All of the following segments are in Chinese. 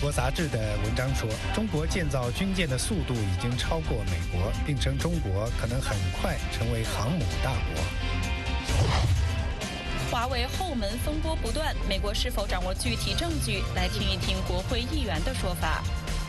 国杂志的文章说，中国建造军舰的速度已经超过美国，并称中国可能很快成为航母大国。 华为后门风波不断，美国是否掌握具体证据？来听一听国会议员的说法。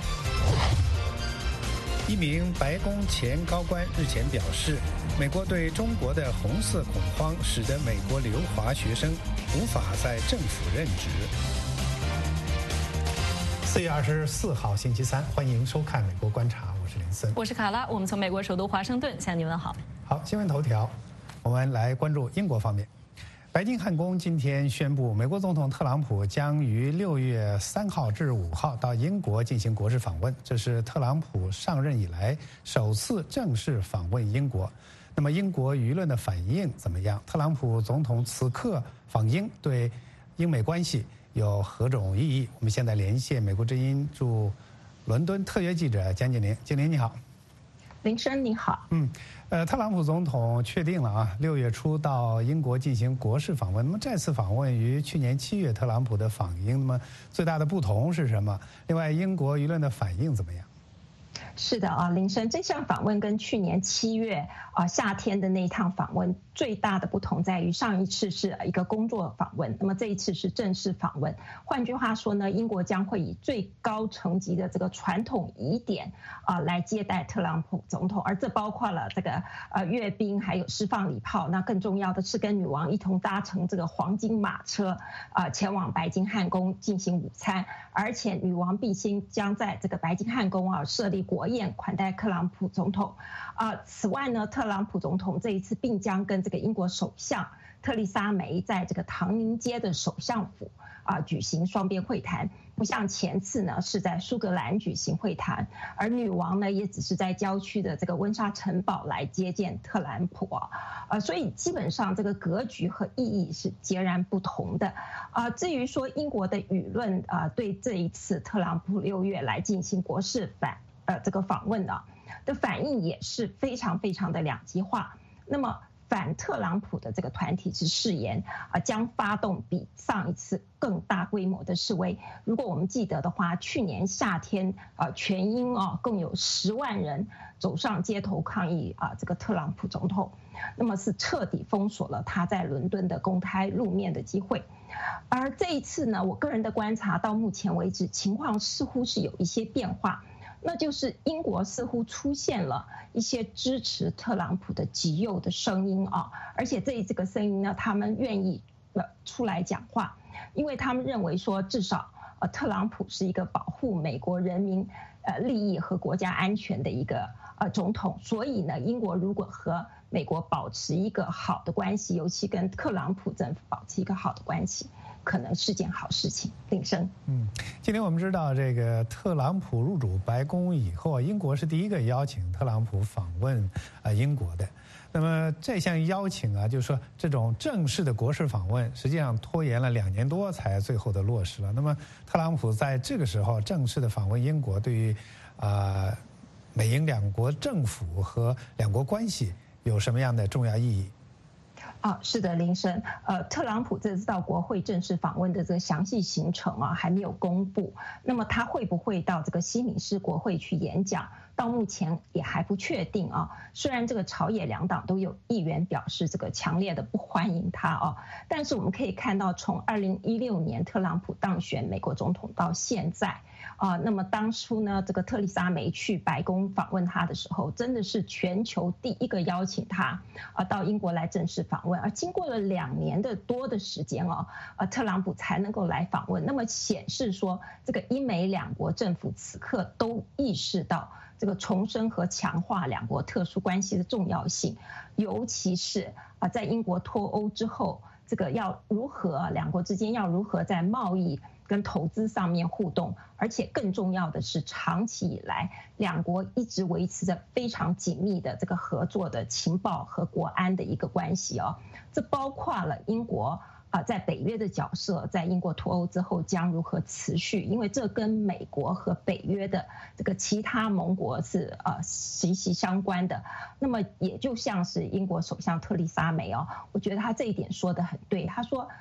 一名白宫前高官日前表示，美国对中国的红色恐慌使得美国留华学生无法在政府任职。4月24号星期三，欢迎收看《美国观察》，我是林森， 我是卡拉，我们从美国首都华盛顿向您问好。 好，新闻头条，我们来关注英国方面。白金汉宫今天宣布，美国总统特朗普将于6月3号至5号到英国进行国事访问，这是特朗普上任以来首次正式访问英国。那么英国舆论的反应怎么样？特朗普总统此刻访英对英美关系有何种意义？我们现在连线美国之音驻伦敦特约记者江静玲。静玲你好。 林生你好。 特朗普总统确定了啊，6月初到英国进行国事访问。那么这次访问与去年7月特朗普的访英，那么最大的不同是什么？另外，英国舆论的反应怎么样？ 是的啊，林生，这项访问跟去年7月夏天的那一趟访问最大的不同在于，上一次是一个工作访问，那么这一次是正式访问。换句话说呢，英国将会以最高层级的这个传统仪典来接待特朗普总统，而这包括了这个阅兵，还有释放礼炮。那更重要的是跟女王一同搭乘这个黄金马车前往白金汉宫进行午餐，而且女王毕竟将在这个白金汉宫设立国宴款待特朗普总统。此外呢，特朗普总统这一次并将跟这个英国首相特丽莎梅在这个唐宁街的首相府举行双边会谈，不像前次呢是在苏格兰举行会谈，而女王呢也只是在郊区的这个温莎城堡来接见特朗普所以基本上这个格局和意义是截然不同的至于说英国的舆论对这一次特朗普6月来进行国事这个访问的反应也是非常非常的两极化。那么反特朗普的这个团体是誓言将发动比上一次更大规模的示威。如果我们记得的话，去年夏天全英共有10万人走上街头抗议这个特朗普总统，那么是彻底封锁了他在伦敦的公开露面的机会。而这一次呢，我个人的观察到目前为止情况似乎是有一些变化，那就是英国似乎出现了一些支持特朗普的极右的声音而且这个声音呢，他们愿意出来讲话，因为他们认为说至少特朗普是一个保护美国人民利益和国家安全的一个总统，所以呢，英国如果和美国保持一个好的关系，尤其跟特朗普政府保持一个好的关系，可能是件好事情。林生， 今天我们知道，这个特朗普入主白宫以后，英国是第一个邀请特朗普访问英国的。那么这项邀请就是说这种正式的国事访问，实际上拖延了2年多才最后的落实了。那么特朗普在这个时候正式的访问英国，对于美英两国政府和两国关系有什么样的重要意义？ 是的，林生，特朗普这次到国会正式访问的这个详细行程还没有公布。那么他会不会到这个西敏寺国会去演讲？到目前也还不确定虽然这个朝野两党都有议员表示这个强烈的不欢迎他但是我们可以看到，从2016年特朗普当选美国总统到现在那么当初呢，这个特丽莎梅去白宫访问他的时候，真的是全球第一个邀请他到英国来正式访问，而经过了2年多的时间特朗普才能够来访问。那么显示说，这个英美两国政府此刻都意识到这个重申和强化两国特殊关系的重要性，尤其是在英国脱欧之后，这个要如何两国之间要如何在贸易跟投资上面互动，而且更重要的是，长期以来两国一直维持着非常紧密的这个合作的情报和国安的一个关系这包括了英国在北约的角色，在英国脱欧之后将如何持续？因为这跟美国和北约的这个其他盟国是息息相关的。那么也就像是英国首相特丽莎梅我觉得他这一点说得很对。他说，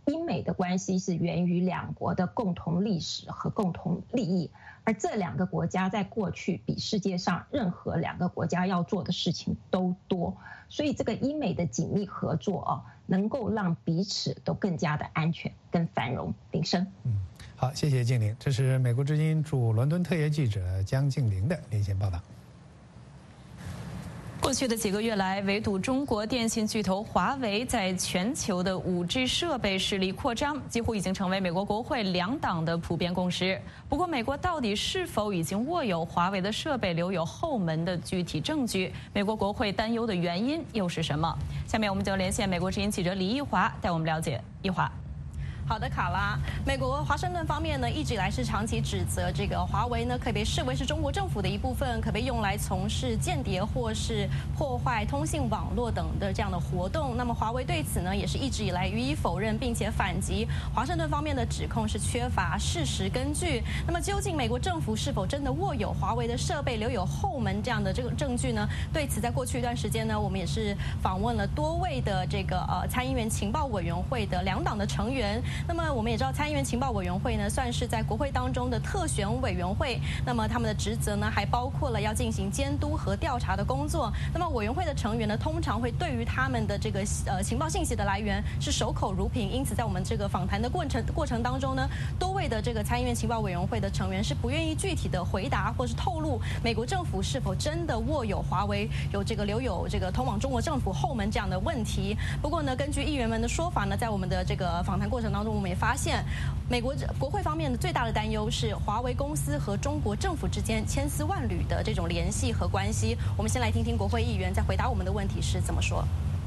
英美的关系是源于两国的共同历史和共同利益，而这两个国家在过去比世界上任何两个国家要做的事情都多，所以这个英美的紧密合作能够让彼此都更加的安全跟繁荣。林生， 好，谢谢静玲，这是美国之音驻伦敦特约记者江静玲的连线报道。 过去的几个月来，围堵中国电信巨头华为在全球的5G 设备势力扩张，几乎已经成为美国国会两党的普遍共识。不过，美国到底是否已经握有华为的设备留有后门的具体证据？美国国会担忧的原因又是什么？下面我们就连线美国之音记者李奕华，带我们了解。奕华。 好的，卡拉。美国华盛顿方面呢，一直以来是长期指责这个华为呢，可被视为是中国政府的一部分，可被用来从事间谍或是破坏通信网络等的这样的活动。那么华为对此呢，也是一直以来予以否认，并且反击华盛顿方面的指控是缺乏事实根据。那么究竟美国政府是否真的握有华为的设备留有后门这样的这个证据呢？对此，在过去一段时间呢，我们也是访问了多位的这个参议院情报委员会的两党的成员。那么我们也知道，参议院情报委员会呢，算是在国会当中的特选委员会。那么他们的职责呢，还包括了要进行监督和调查的工作。那么委员会的成员呢，通常会对于他们的这个情报信息的来源是守口如瓶。因此，在我们这个访谈的过程当中呢，多位的这个参议院情报委员会的成员是不愿意具体的回答或是透露美国政府是否真的握有华为留有这个通往中国政府后门这样的问题。不过呢，根据议员们的说法呢，在我们的这个访谈过程当中，我们也发现，美国国会方面的最大的担忧是华为公司和中国政府之间千丝万缕的这种联系和关系。我们先来听听国会议员在回答我们的问题是怎么说。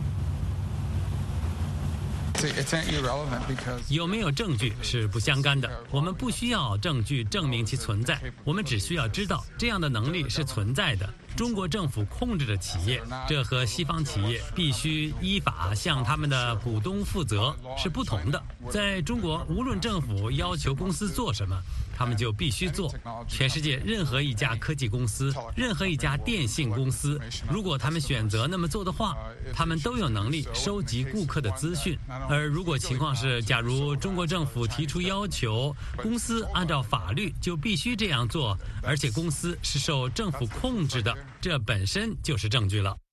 有没有证据是不相干的，我们不需要证据证明其存在，我们只需要知道这样的能力是存在的。中国政府控制着企业，这和西方企业必须依法向他们的股东负责是不同的。在中国，无论政府要求公司做什么，他们就必须做。全世界任何一家科技公司，任何一家电信公司，如果他们选择那么做的话，他们都有能力收集顾客的资讯。而如果情况是，假如中国政府提出要求，公司按照法律就必须这样做，而且公司是受政府控制的，这本身就是证据了。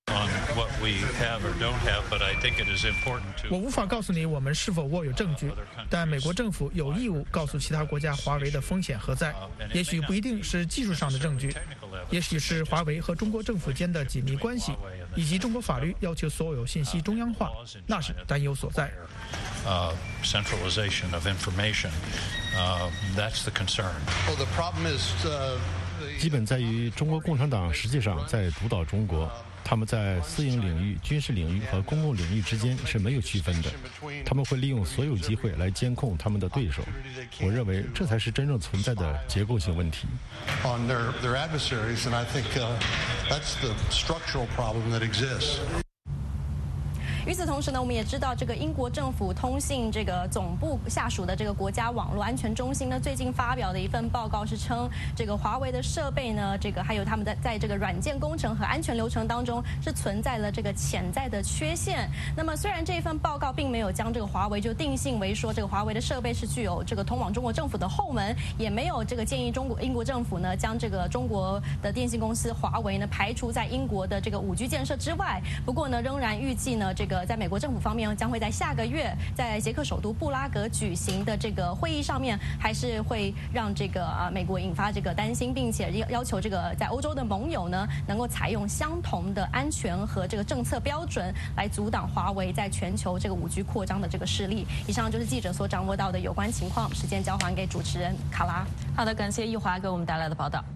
我无法告诉你我们是否握有证据，但美国政府有义务告诉其他国家华为的风险何在。也许不一定是技术上的证据，也许是华为和中国政府间的紧密关系，以及中国法律要求所有信息中央化，那是担忧所在。 Centralization of information, that's the concern. Well, the problem is, 基本在于中国共产党实际上在主导中国，他们在私营领域、军事领域和公共领域之间是没有区分的，他们会利用所有机会来监控他们的对手。我认为这才是真正存在的结构性问题。 on their adversaries, and I think that's the structural problem that exists. 与此同时呢，我们也知道这个英国政府通信这个总部下属的这个国家网络安全中心呢，最近发表的一份报告是称，这个华为的设备呢，这个还有他们在这个软件工程和安全流程当中是存在了这个潜在的缺陷。那么虽然这一份报告并没有将这个华为就定性为说这个华为的设备是具有这个通往中国政府的后门，也没有这个建议英国政府呢将这个中国的电信公司华为呢排除在英国的这个5G 建设之外。不过呢，仍然预计呢这个在美国政府方面将会在下个月在捷克首都布拉格举行的这个会议上面，还是会让这个美国引发这个担心，并且要求这个在欧洲的盟友呢能够采用相同的安全和这个政策标准来阻挡华为在全球这个5G 扩张的这个势力。以上就是记者所掌握到的有关情况，时间交还给主持人卡拉。 好的，感谢奕华给我们带来的报道。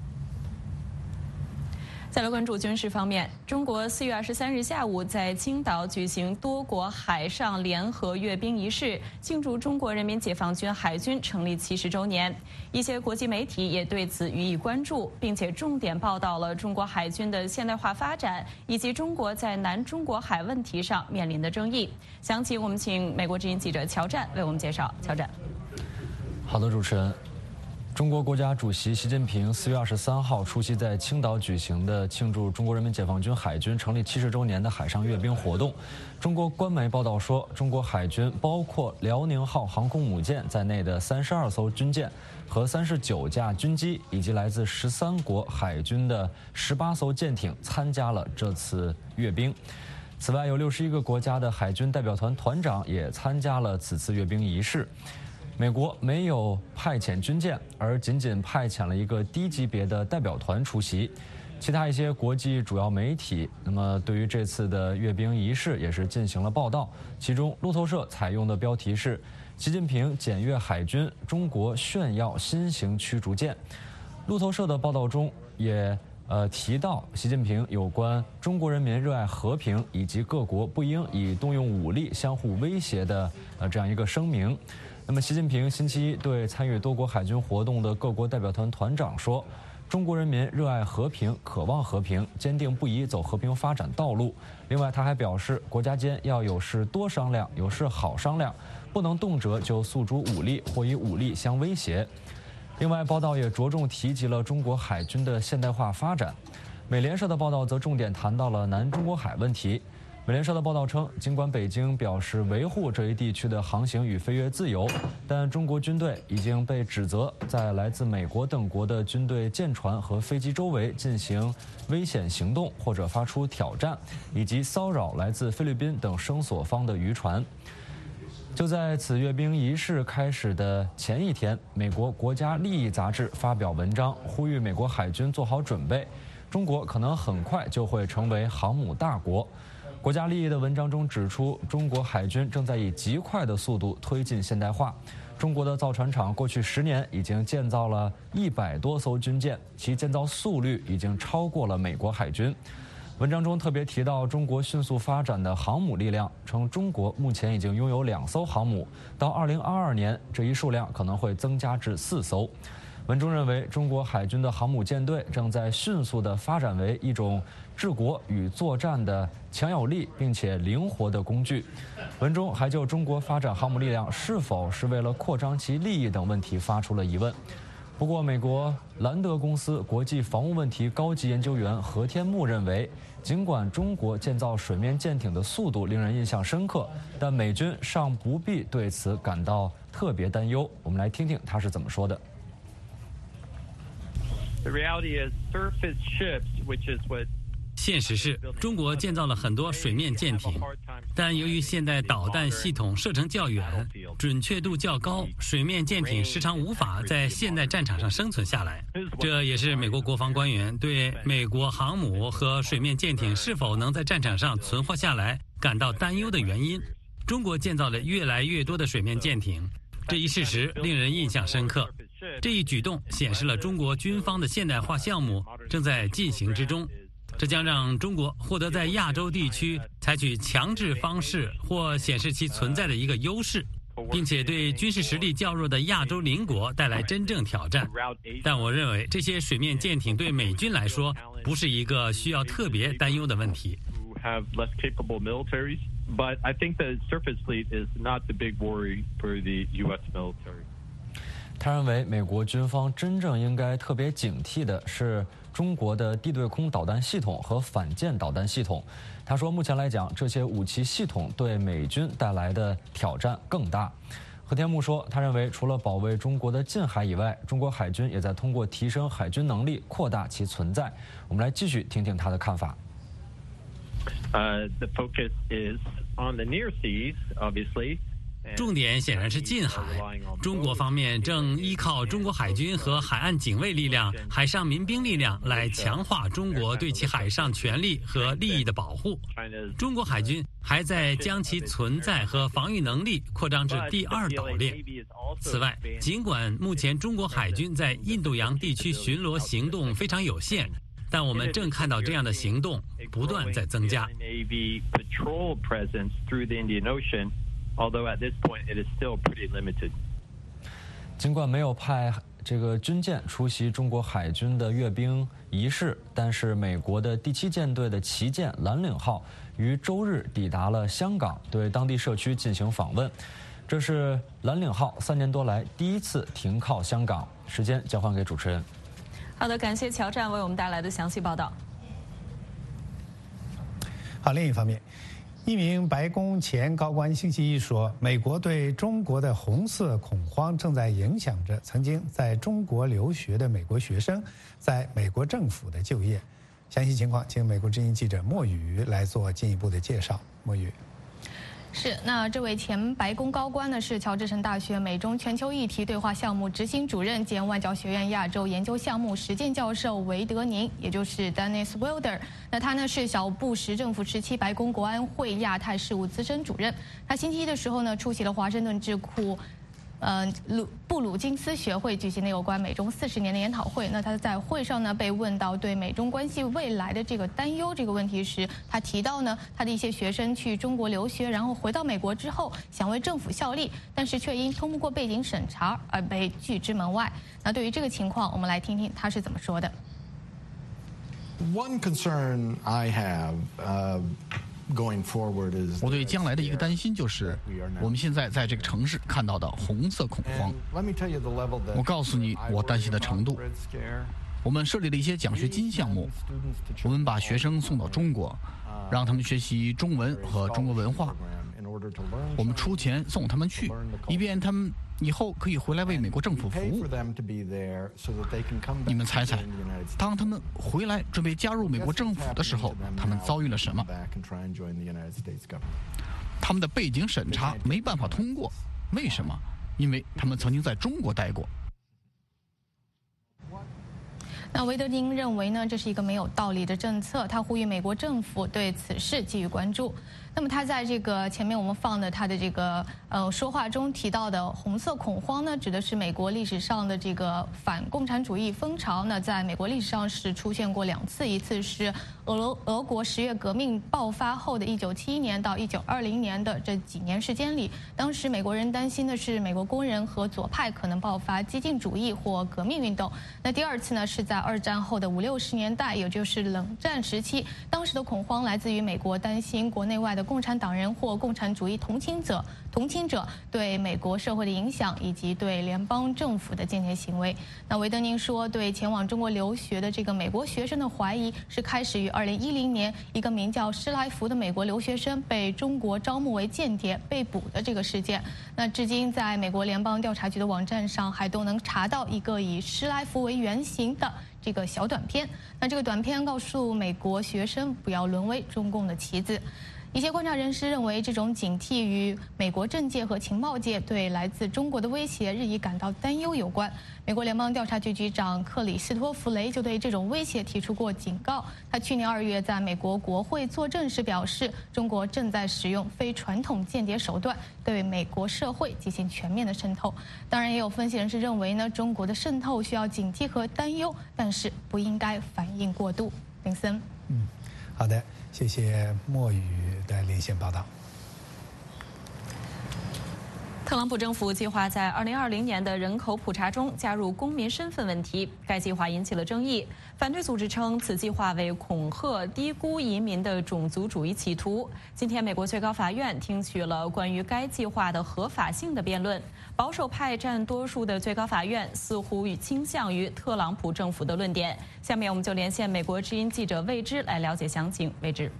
再来关注军事方面，中国4月23日下午在青岛举行多国海上联合阅兵仪式，庆祝中国人民解放军海军成立70周年。一些国际媒体也对此予以关注，并且重点报道了中国海军的现代化发展，以及中国在南中国海问题上面临的争议。详情我们请美国之音记者乔战为我们介绍。乔战。 好的，主持人。 中国国家主席习近平4月23号出席在青岛举行的庆祝中国人民解放军海军成立70周年的海上阅兵活动。中国官媒报道说，中国海军包括辽宁号航空母舰在内的32艘军舰和39架军机，以及来自13国海军的18艘舰艇参加了这次阅兵。此外，有61个国家的海军代表团团长也参加了此次阅兵仪式。美国没有派遣军舰，而仅派遣了一个低级别的代表团出席。其他一些国际主要媒体，那么对于这次的阅兵仪式也是进行了报道。其中，路透社采用的标题是“习近平检阅海军，中国炫耀新型驱逐舰”。路透社的报道中也提到习近平有关中国人民热爱和平以及各国不应以动用武力相互威胁的这样一个声明。那么，习近平星期一对参与多国海军活动的各国代表团团长说：“中国人民热爱和平，渴望和平，坚定不移走和平发展道路。”另外，他还表示，国家间要有事多商量，有事好商量，不能动辄就诉诸武力或以武力相威胁。另外，报道也着重提及了中国海军的现代化发展。美联社的报道则重点谈到了南中国海问题。美联社的报道称，尽管北京表示维护这一地区的航行与飞越自由，但中国军队已经被指责在来自美国等国的军队舰船和飞机周围进行危险行动，或者发出挑战，以及骚扰来自菲律宾等声索方的渔船。就在此阅兵仪式开始的前一天，美国国家利益杂志发表文章，呼吁美国海军做好准备，中国可能很快就会成为航母大国。国家利益的文章中指出，中国海军正在以极快的速度推进现代化。中国的造船厂过去10年已经建造了100多艘军舰，其建造速率已经超过了美国海军。文章中特别提到中国迅速发展的航母力量，称中国目前已经拥有2艘航母，到2022年这一数量可能会增加至4艘。文中认为，中国海军的航母舰队正在迅速地发展为一种治国与作战的强有力并且灵活的工具。文中还就中国发展航母力量是否是为了扩张其利益等问题发出了疑问。不过，美国兰德公司国际防务问题高级研究员何天木认为，尽管中国建造水面舰艇的速度令人印象深刻，但美军尚不必对此感到特别担忧。我们来听听他是怎么说的。 现实是中国建造了很多水面舰艇，但由于现代导弹系统射程较远，准确度较高，水面舰艇时常无法在现代战场上生存下来。这也是美国国防官员对美国航母和水面舰艇是否能在战场上存活下来感到担忧的原因。中国建造了越来越多的水面舰艇，这一事实令人印象深刻。这一举动显示了中国军方的现代化项目正在进行之中，这将让中国获得在亚洲地区采取强制方式或显示其存在的一个优势，并且对军事实力较弱的亚洲邻国带来真正挑战。但我认为这些水面舰艇对美军来说不是一个需要特别担忧的问题。 But I think the surface fleet is not the big worry for the U.S. military. 他认为，美国军方真正应该特别警惕的是中国的地对空导弹系统和反舰导弹系统。他说，目前来讲，这些武器系统对美军带来的挑战更大。何天木说，他认为，除了保卫中国的近海以外，中国海军也在通过提升海军能力扩大其存在。我们来继续听听他的看法。 The focus is on the near seas, obviously. 重点显然是近海，中国方面正依靠中国海军和海岸警卫力量、海上民兵力量来强化中国对其海上权利和利益的保护。中国海军还在将其存在和防御能力扩张至第2岛链。此外，尽管目前中国海军在印度洋地区巡逻行动非常有限，但我们正看到这样的行动不断在增加。 Although at this point it is still pretty limited. 尽管没有派这个军舰出席中国海军的阅兵仪式，但是美国的第7舰队的旗舰蓝岭号于周日抵达了香港，对当地社区进行访问。 这是蓝岭号3年多来第一次停靠香港。时间交还给主持人。 好的，感谢乔战为我们带来的详细报道。 好，另一方面，一名白宫前高官星期一说，美国对中国的红色恐慌正在影响着曾经在中国留学的美国学生在美国政府的就业。详细情况，请美国之音记者莫宇来做进一步的介绍。莫宇。 是，那这位前白宫高官呢是乔治城大学美中全球议题对话项目执行主任兼外交学院亚洲研究项目实践教授韦德宁，也就是 Dennis Wilder。那他呢是小布什政府时期白宫国安会亚太事务资深主任。他星期一的时候呢出席了华盛顿智库布鲁金斯学会举行的有关美中40年的研讨会。那他在会上呢被问到对美中关系未来的这个担忧这个问题时，他提到呢他的一些学生去中国留学，然后回到美国之后想为政府效力，但是却因通不过背景审查而被拒之门外。那对于这个情况，我们来听听他是怎么说的。 One concern I have,我对将来的一个担心就是，我们现在在这个城市看到的红色恐慌。我告诉你，我担心的程度。我们设立了一些奖学金项目，我们把学生送到中国，让他们学习中文和中国文化。我们出钱送他们去，以便他们以后可以回来为美国政府服务。你们猜猜，当他们回来准备加入美国政府的时候，他们遭遇了什么？他们的背景审查没办法通过，为什么？因为他们曾经在中国待过。 那韦德宁认为呢，这是一个没有道理的政策，他呼吁美国政府对此事给予关注。那么他在这个前面我们放的他的这个说话中提到的红色恐慌呢，指的是美国历史上的这个反共产主义风潮。那在美国历史上是出现过2次，一次是俄国10月革命爆发后的1971年到1920年的这几年时间里，当时美国人担心的是美国工人和左派可能爆发激进主义或革命运动。那第2次呢是在2战后的50、60年代，也就是冷战时期，当时的恐慌来自于美国担心国内外的共产党人或共产主义同情者对美国社会的影响，以及对联邦政府的间谍行为。那韦德宁说，对前往中国留学的这个美国学生的怀疑是开始于2010年一个名叫施莱弗的美国留学生被中国招募为间谍被捕的这个事件。那至今在美国联邦调查局的网站上还都能查到一个以施莱弗为原型的这个小短片。那这个短片告诉美国学生不要沦为中共的棋子。一些观察人士认为，这种警惕与美国政界和情报界对来自中国的威胁日益感到担忧有关。美国联邦调查局局长克里斯托弗雷就对这种威胁提出过警告。他去年2月在美国国会作证时表示，中国正在使用非传统间谍手段对美国社会进行全面的渗透。当然，也有分析人士认为呢，中国的渗透需要警惕和担忧，但是不应该反应过度。林森， 好的，谢谢莫宇的连线报道。 特朗普政府计划在2020年的人口普查中加入公民身份问题，该计划引起了争议。反对组织称此计划为恐吓、低估移民的种族主义企图。今天，美国最高法院听取了关于该计划的合法性的辩论。保守派占多数的最高法院似乎倾向于特朗普政府的论点。下面我们就连线美国之音记者魏之来了解详情。魏之，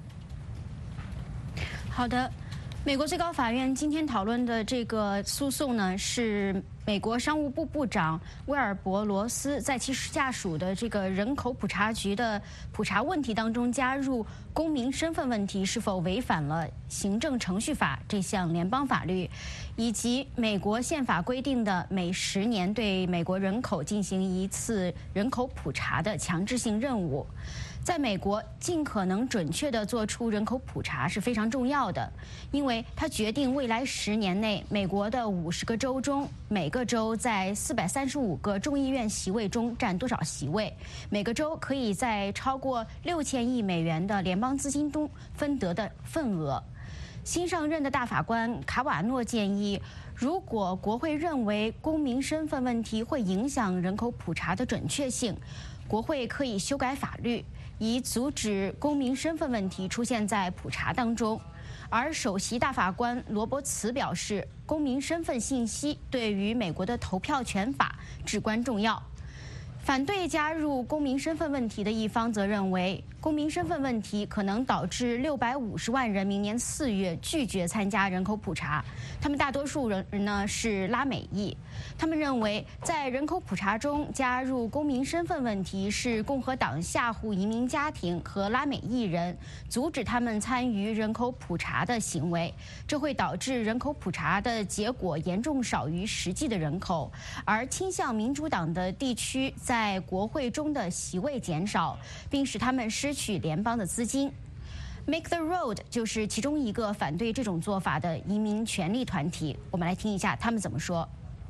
好的。美国最高法院今天讨论的这个诉讼呢，是美国商务部部长威尔伯罗斯在其下属的这个人口普查局的普查问题当中加入公民身份问题是否违反了行政程序法这项联邦法律，以及美国宪法规定的每10年对美国人口进行1次人口普查的强制性任务。在美国，尽可能准确地做出人口普查是非常重要的，因为它决定未来10年内美国的50个州中，每个州在435个众议院席位中占多少席位，每个州可以在超过6000亿美元的联邦资金中分得的份额。新上任的大法官卡瓦诺建议，如果国会认为公民身份问题会影响人口普查的准确性，国会可以修改法律，以阻止公民身份问题出现在普查当中。 而首席大法官罗伯茨表示，公民身份信息对于美国的投票权法至关重要。反对加入公民身份问题的一方则认为，公民身份问题可能导致650万人明年4月拒绝参加人口普查，他们大多数人呢是拉美裔。他们认为，在人口普查中加入公民身份问题是共和党吓唬移民家庭和拉美裔人，阻止他们参与人口普查的行为，这会导致人口普查的结果严重少于实际的人口，而倾向民主党的地区在国会中的席位减少，并使他们失去联邦的资金。Make the Road 就是其中一个反对这种做法的移民权利团体。我们来听一下他们怎么说。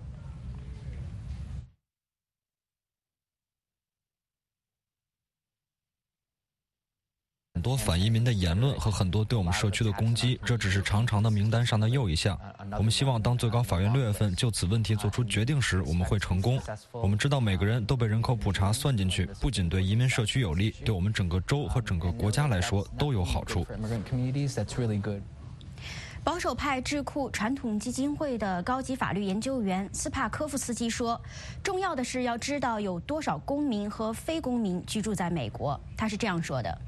很多反移民的言论和很多对我们社区的攻击，这只是长长的名单上的又一项。我们希望当最高法院6月份就此问题做出决定时，我们会成功。我们知道每个人都被人口普查算进去，不仅对移民社区有利，对我们整个州和整个国家来说都有好处。 保守派智库传统基金会的高级法律研究员斯帕科夫斯基说，重要的是要知道有多少公民和非公民居住在美国。他是这样说的。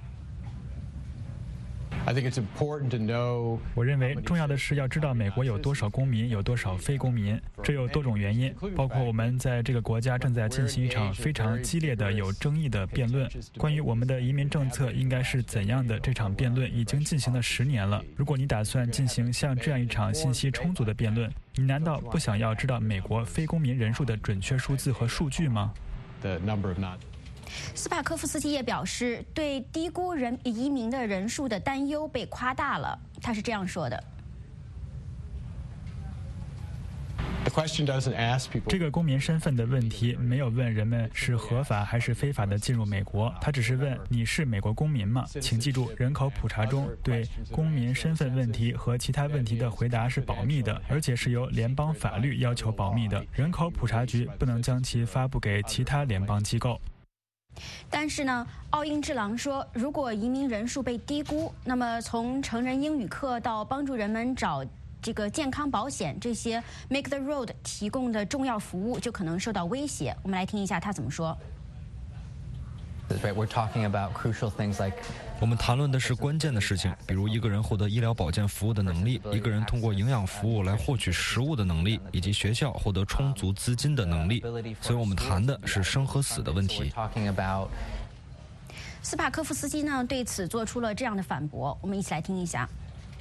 我认为重要的是要知道美国有多少公民，有多少非公民。这有多种原因，包括我们在这个国家正在进行一场非常激烈的、有争议的辩论。关于我们的移民政策应该是怎样的，这场辩论已经进行了10年了。如果你打算进行像这样一场信息充足的辩论，你难道不想要知道美国非公民人数的准确数字和数据吗？ 斯帕科夫斯基也表示，对低估移民的人数的担忧被夸大了。他是这样说的。 这个公民身份的问题没有问人们是合法还是非法的进入美国，他只是问你是美国公民吗？请记住，人口普查中对公民身份问题和其他问题的回答是保密的，而且是由联邦法律要求保密的。人口普查局不能将其发布给其他联邦机构。 但是呢，奥英治郎说，如果移民人数被低估，那么从成人英语课到帮助人们找这个健康保险，这些 Make the Road 提供的重要服务就可能受到威胁。我们来听一下他怎么说。 我们谈论的是关键的事情，比如一个人获得医疗保健服务的能力，一个人通过营养服务来获取食物的能力，以及学校获得充足资金的能力。所以我们谈的是生和死的问题。 斯帕科夫斯基呢对此做出了这样的反驳，我们一起来听一下。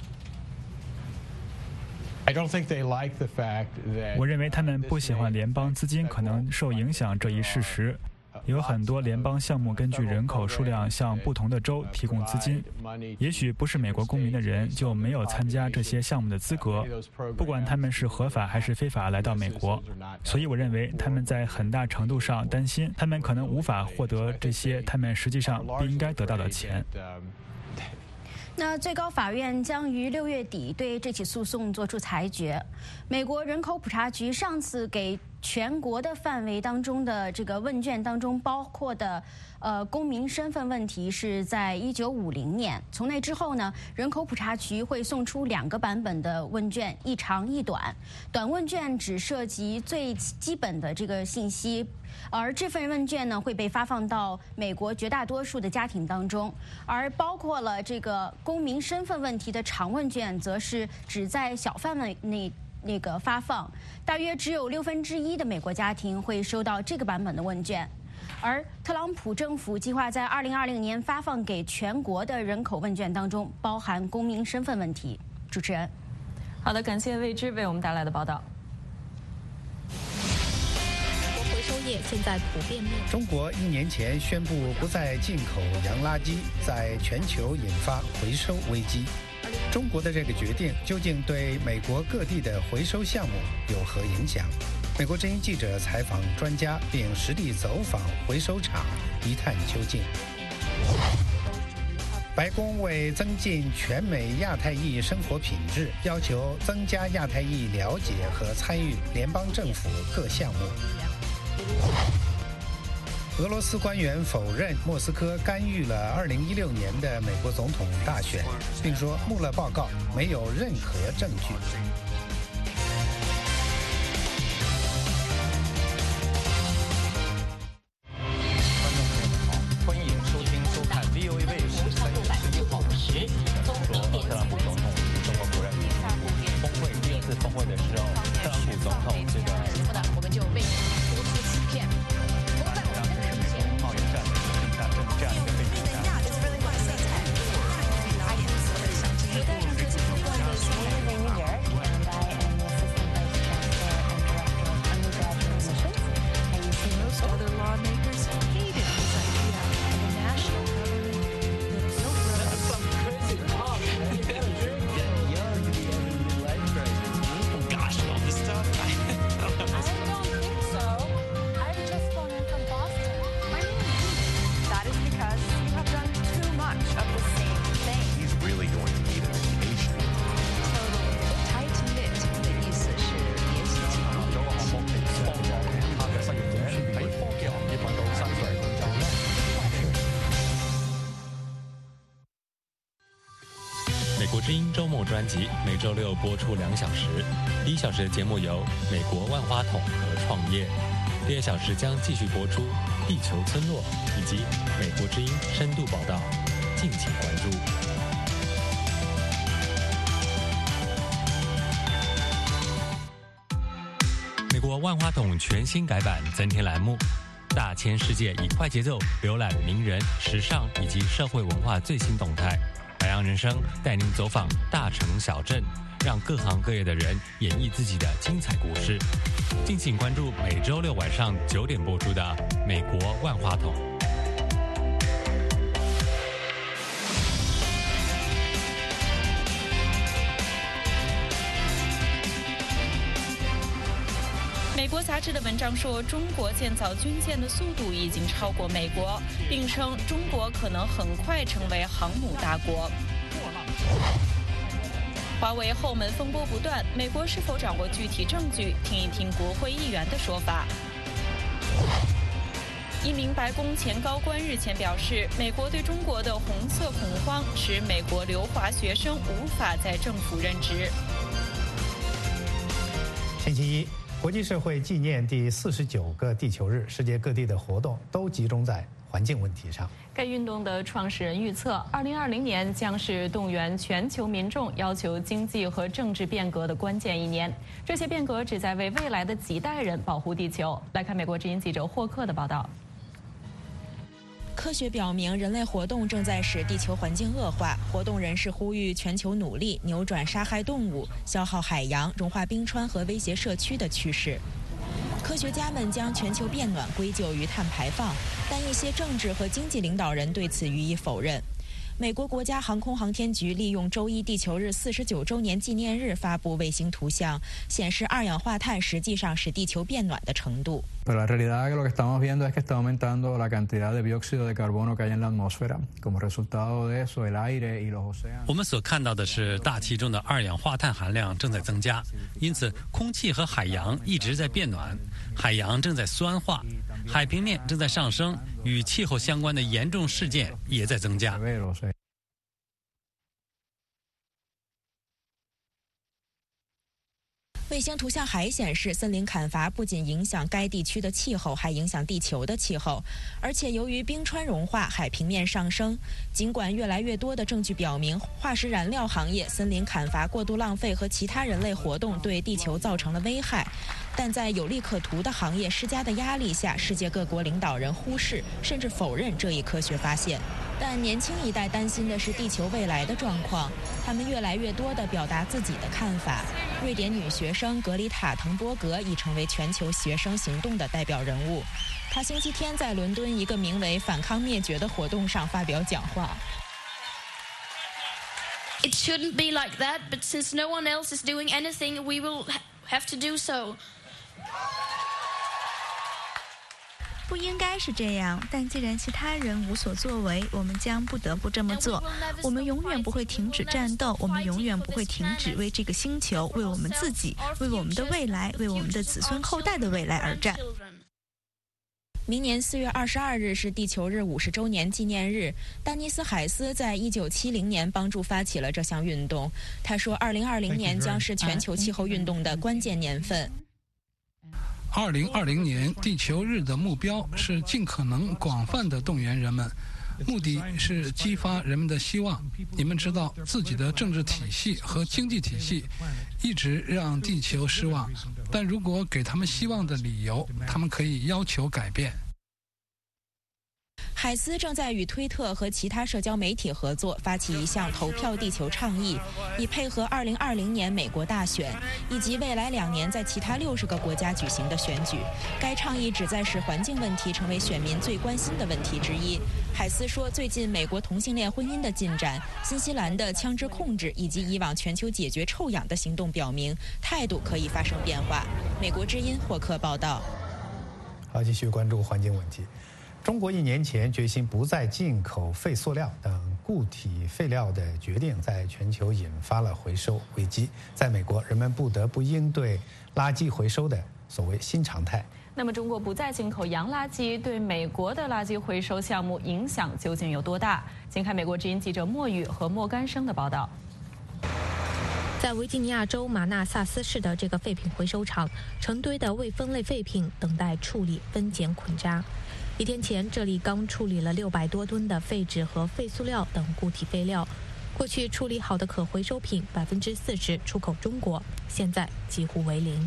我认为他们不喜欢联邦资金可能受影响这一事实。有很多联邦项目根据人口数量向不同的州提供资金，也许不是美国公民的人就没有参加这些项目的资格，不管他们是合法还是非法来到美国。所以我认为他们在很大程度上担心，他们可能无法获得这些他们实际上不应该得到的钱。 那最高法院将于6月底对这起诉讼作出裁决。美国人口普查局上次给全国的范围当中的这个问卷当中包括的公民身份问题是在1950年。从那之后呢，人口普查局会送出2个版本的问卷，一长一短。短问卷只涉及最基本的这个信息，而这份问卷呢会被发放到美国绝大多数的家庭当中，而包括了这个公民身份问题的长问卷，则是只在小范围内那个发放，大约只有1/6的美国家庭会收到这个版本的问卷。而特朗普政府计划在2020年发放给全国的人口问卷当中包含公民身份问题。主持人， 好的，感谢魏之为我们带来的报道。 回收业现在普遍面临。 中国1年前宣布不再进口洋垃圾，在全球引发回收危机。中国的这个决定究竟对美国各地的回收项目有何影响？美国之音记者采访专家，并实地走访回收厂，一探究竟。白宫为增进全美亚太裔生活品质，要求增加亚太裔了解和参与联邦政府各项目。 俄罗斯官员否认莫斯科干预了2016年的美国总统大选，并说穆勒报告没有任何证据。 欢迎收看 VOA 卫视3月11号时，中国特朗普总统与中国国人峰会第2次峰会的时候，特朗普总统这个我们就为您播出此片。贸易战这样一个背景下。美国之音周末专辑每周六播出2小时，第1小时的节目由美国万花筒和创业，第2小时将继续播出地球村落以及美国之音深度报道，敬请关注。美国万花筒全新改版增添栏目，大千世界以快节奏浏览名人、时尚以及社会文化最新动态。海洋人生带您走访大城小镇，让各行各业的人演绎自己的精彩故事。敬请关注每周6晚上9点播出的《美国万花筒》。 美国杂志的文章说，中国建造军舰的速度已经超过美国，并称中国可能很快成为航母大国。华为后门风波不断，美国是否掌握具体证据？听一听国会议员的说法。一名白宫前高官日前表示，美国对中国的红色恐慌使美国留华学生无法在政府任职。 星期一，国际社会纪念第49个地球日，世界各地的活动都集中在环境问题上。 该运动的创始人预测，2020年将是动员全球民众要求经济和政治变革的关键一年。这些变革旨在为未来的几代人保护地球。来看美国之音记者霍克的报道。 科学表明，人类活动正在使地球环境恶化。活动人士呼吁全球努力扭转杀害动物、消耗海洋、融化冰川和威胁社区的趋势。科学家们将全球变暖归咎于碳排放，但一些政治和经济领导人对此予以否认。美国国家航空航天局利用周一地球日49周年纪念日发布卫星图像，显示二氧化碳实际上使地球变暖的程度。 Pero la realidad es que lo que estamos viendo es que está aumentando la cantidad de dióxido de carbono que hay en la atmósfera. Como resultado de eso, el aire y los océanos. 我们所看到的是大气中的二氧化碳含量正在增加，因此空气和海洋一直在变暖，海洋正在酸化，海平面正在上升，与气候相关的严重事件也在增加。 卫星图像还显示，森林砍伐不仅影响该地区的气候，还影响地球的气候。而且由于冰川融化，海平面上升。尽管越来越多的证据表明，化石燃料行业、森林砍伐、过度浪费和其他人类活动对地球造成了危害，但在有利可图的行业施加的压力下，世界各国领导人忽视甚至否认这一科学发现。但年轻一代担心的是地球未来的状况，他们越来越多地表达自己的看法。瑞典女学生格里塔·滕伯格已成为全球学生行动的代表人物。她星期天在伦敦一个名为“反抗灭绝”的活动上发表讲话。 It shouldn't be like that, but since no one else is doing anything, we will have to do so. 不应该是这样，但既然其他人无所作为，我们将不得不这么做。我们永远不会停止战斗，我们永远不会停止为这个星球、为我们自己、为我们的未来、为我们的子孙后代的未来而战。 明年4月22日是地球日50周年纪念日。丹尼斯·海斯在1970年帮助发起了这项运动。他说，2020年将是全球气候运动的关键年份。 2020年地球日的目标是尽可能广泛地动员人们，目的是激发人们的希望。你们知道，自己的政治体系和经济体系一直让地球失望，但如果给他们希望的理由，他们可以要求改变。 海斯正在与推特和其他社交媒体合作，发起一项投票地球倡议，以配合2020年美国大选以及未来2年在其他60个国家举行的选举。该倡议旨在使环境问题成为选民最关心的问题之一。海斯说，最近美国同性恋婚姻的进展、新西兰的枪支控制以及以往全球解决臭氧的行动表明，态度可以发生变化。美国之音霍克报道。 好，继续关注环境问题。中国1年前决心不再进口废塑料等固体废料的决定，在全球引发了回收危机。在美国，人们不得不应对垃圾回收的所谓新常态。 那么，中国不再进口洋垃圾，对美国的垃圾回收项目影响究竟有多大？请看美国之音记者莫宇和莫干生的报道。 在维吉尼亚州马纳萨斯市的这个废品回收厂，成堆的未分类废品等待处理、分拣、捆扎。1天前，这里刚处理了600多吨的废纸和废塑料等固体废料。过去处理好的可回收品40%出口中国，现在几乎为零。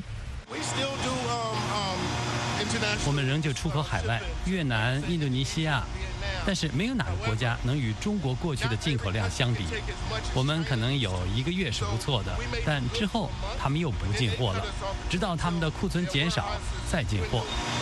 我们仍旧出口海外，越南、印度尼西亚，但是没有哪个国家能与中国过去的进口量相比。我们可能有1个月是不错的，但之后他们又不进货了，直到他们的库存减少再进货。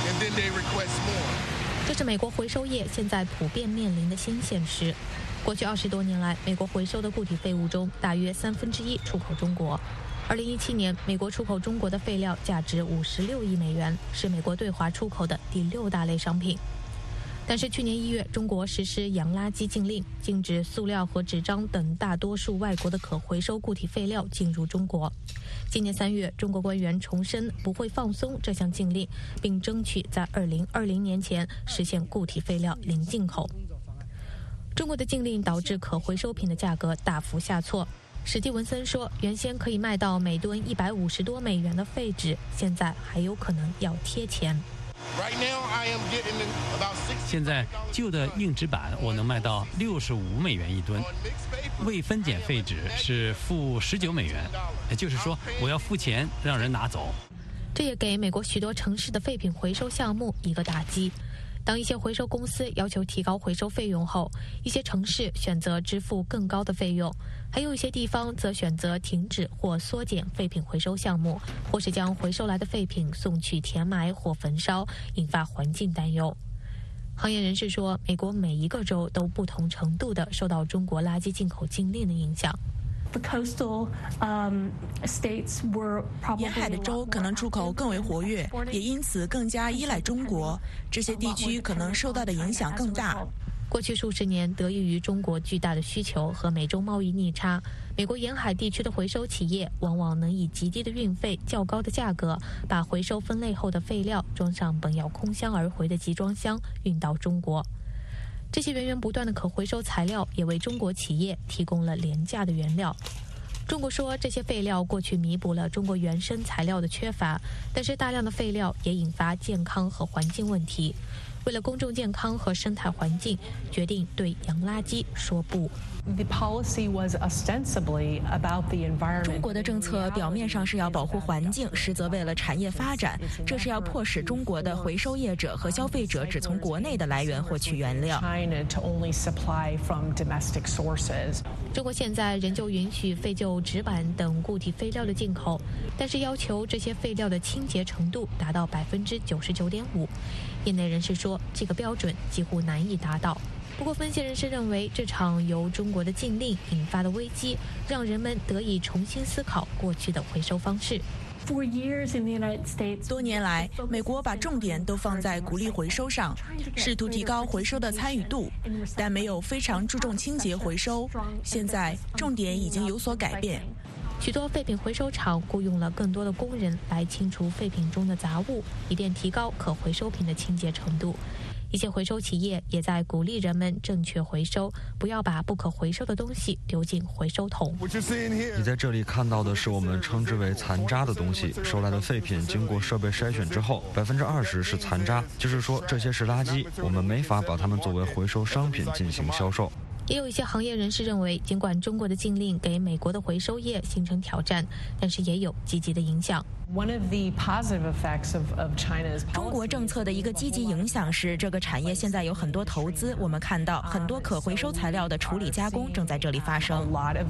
这是美国回收业现在普遍面临的新现实。过去20多年来，美国回收的固体废物中，大约1/3出口中国。2017年，美国出口中国的废料价值56亿美元，是美国对华出口的第6大类商品。但是去年1月，中国实施洋垃圾禁令，禁止塑料和纸张等大多数外国的可回收固体废料进入中国。今年3月，中国官员重申不会放松这项禁令，并争取在2020年前实现固体废料零进口。中国的禁令导致可回收品的价格大幅下挫。史蒂文森说，原先可以卖到每吨150多美元的废纸，现在还有可能要贴钱。 现在旧的硬纸板我能卖到65美元1吨，未分拣废纸是付19美元，也就是说我要付钱让人拿走。 这也给美国许多城市的废品回收项目一个打击。当一些回收公司要求提高回收费用后，一些城市选择支付更高的费用，还有一些地方则选择停止或缩减废品回收项目，或是将回收来的废品送去填埋或焚烧，引发环境担忧。行业人士说，美国每一个州都不同程度地受到中国垃圾进口禁令的影响。 沿海的州可能出口更为活跃，也因此更加依赖中国。这些地区可能受到的影响更大。 过去数十年，得益于中国巨大的需求和美中贸易逆差，美国沿海地区的回收企业往往能以极低的运费、较高的价格，把回收分类后的废料装上本要空箱而回的集装箱，运到中国。这些源源不断的可回收材料也为中国企业提供了廉价的原料。中国说，这些废料过去弥补了中国原生材料的缺乏，但是大量的废料也引发健康和环境问题。为了公众健康和生态环境，决定对洋垃圾说不。 中国的政策表面上是要保护环境，实则为了产业发展。这是要迫使中国的回收业者和消费者只从国内的来源获取原料。 中国现在仍旧允许废旧纸板等固体废料的进口，但是要求这些废料的清洁程度达到99.5%。业内人士说，这个标准几乎难以达到。不过，分析人士认为，这场由中国的禁令引发的危机，让人们得以重新思考过去的回收方式。 多年来，美国把重点都放在鼓励回收上，试图提高回收的参与度，但没有非常注重清洁回收。现在重点已经有所改变。 许多废品回收厂雇佣了更多的工人来清除废品中的杂物，以便提高可回收品的清洁程度。一些回收企业也在鼓励人们正确回收，不要把不可回收的东西丢进回收桶。 你在这里看到的是我们称之为残渣的东西，收来的废品经过设备筛选之后，20%是残渣，就是说这些是垃圾，我们没法把它们作为回收商品进行销售。 也有一些行业人士认为，尽管中国的禁令给美国的回收业形成挑战，但是也有积极的影响。 中国政策的一个积极影响是，这个产业现在有很多投资。我们看到很多可回收材料的处理加工正在这里发生。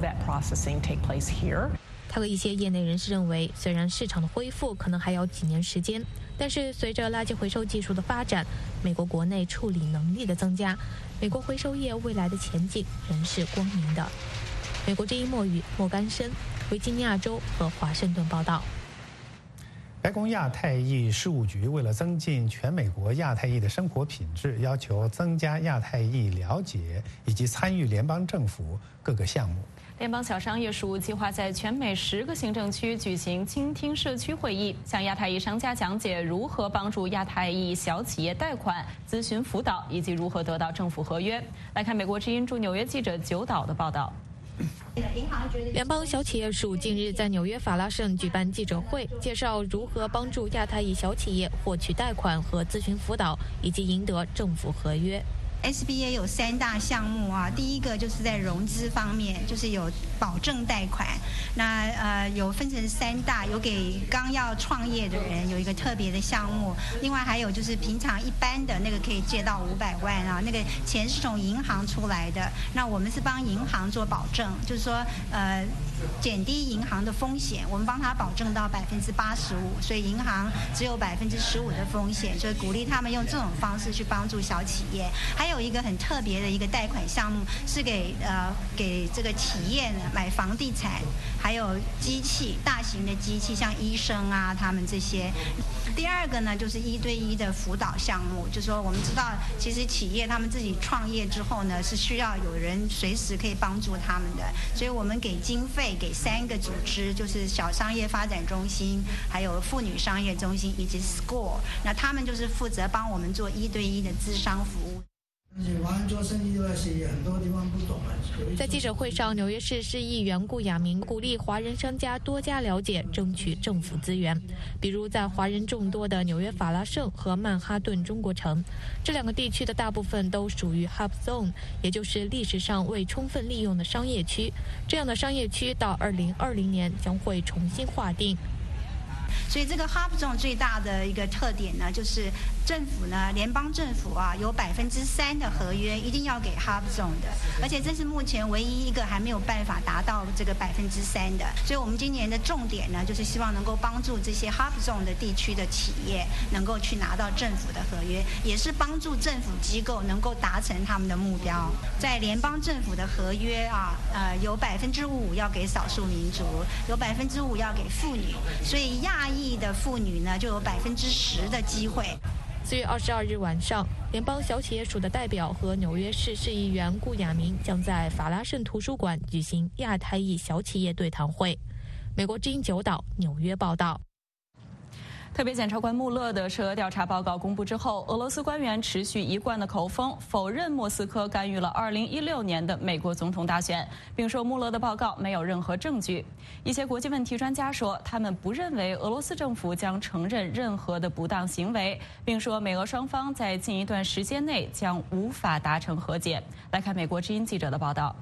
他和一些业内人士认为，虽然市场的恢复可能还要几年时间，但是随着垃圾回收技术的发展，美国国内处理能力的增加，美国回收业未来的前景仍是光明的。美国之音莫语、莫干生，维吉尼亚州和华盛顿报道。 白宫亚太裔事务局为了增进全美国亚太裔的生活品质，要求增加亚太裔了解以及参与联邦政府各个项目。 联邦小商业署计划在全美10个行政区举行倾听社区会议，向亚太裔商家讲解如何帮助亚太裔小企业贷款、咨询辅导，以及如何得到政府合约。来看美国之音驻纽约记者九岛的报道。 联邦小企业署近日在纽约法拉盛举办记者会，介绍如何帮助亚太裔小企业获取贷款和咨询辅导，以及赢得政府合约。 SBA 有3大项目啊，第一个就是在融资方面，就是有保证贷款，那有分成3大，有给刚要创业的人有一个特别的项目，另外还有就是平常一般的那个可以借到500万啊，那个钱是从银行出来的，那我们是帮银行做保证，就是说减低银行的风险，我们帮他保证到85%，所以银行只有15%的风险，所以鼓励他们用这种方式去帮助小企业。还有一个很特别的一个贷款项目是给这个企业呢买房地产，还有机器，大型的机器，像医生啊他们这些。第二个呢就是1对1的辅导项目，就是说我们知道其实企业他们自己创业之后呢是需要有人随时可以帮助他们的，所以我们给经费给3个组织，就是小商业发展中心，还有妇女商业中心以及 SCORE， 那他们就是负责帮我们做1对1的咨商服务。 做生意的是很多地方不懂。 在记者会上，纽约市市议员顾亚明鼓励华人商家多加了解，争取政府资源。比如在华人众多的纽约法拉盛和曼哈顿中国城，这2个地区的大部分都属于 Hub Zone， 也就是历史上未充分利用的商业区。这样的商业区到2020年将会重新划定。 所以这个 Hub Zone 最大的一个特点呢，就是政府呢，联邦政府啊，有3%的合约一定要给 Hub Zone 的，而且这是目前唯一一个还没有办法达到这个3%的。所以我们今年的重点呢，就是希望能够帮助这些 Hub Zone 的地区的企业能够去拿到政府的合约，也是帮助政府机构能够达成他们的目标。在联邦政府的合约啊，有5%要给少数民族，有5%要给妇女，所以亚裔的妇女呢就有10%的机会。 4月22日晚上，联邦小企业署的代表和纽约市市议员顾亚明将在法拉盛图书馆举行亚太裔小企业对谈会。美国之音九岛纽约报道。 特别检察官穆勒的涉俄调查报告公布之后，俄罗斯官员持续一贯的口风，否认莫斯科干预了2016年的美国总统大选，并说穆勒的报告没有任何证据。一些国际问题专家说，他们不认为俄罗斯政府将承认任何的不当行为，并说美俄双方在近一段时间内将无法达成和解。来看美国之音记者的报道。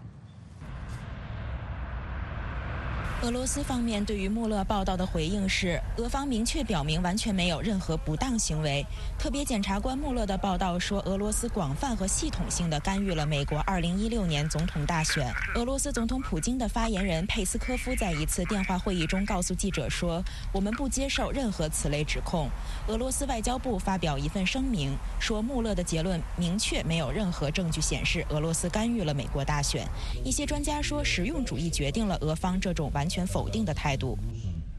俄罗斯方面对于穆勒报道的回应是，俄方明确表明完全没有任何不当行为。特别检察官穆勒的报道说，俄罗斯广泛和系统性地干预了美国2016年总统大选。俄罗斯总统普京的发言人佩斯科夫在一次电话会议中告诉记者说，我们不接受任何此类指控。俄罗斯外交部发表一份声明说，穆勒的结论明确没有任何证据显示俄罗斯干预了美国大选。一些专家说，实用主义决定了俄方这种完全否定的态度。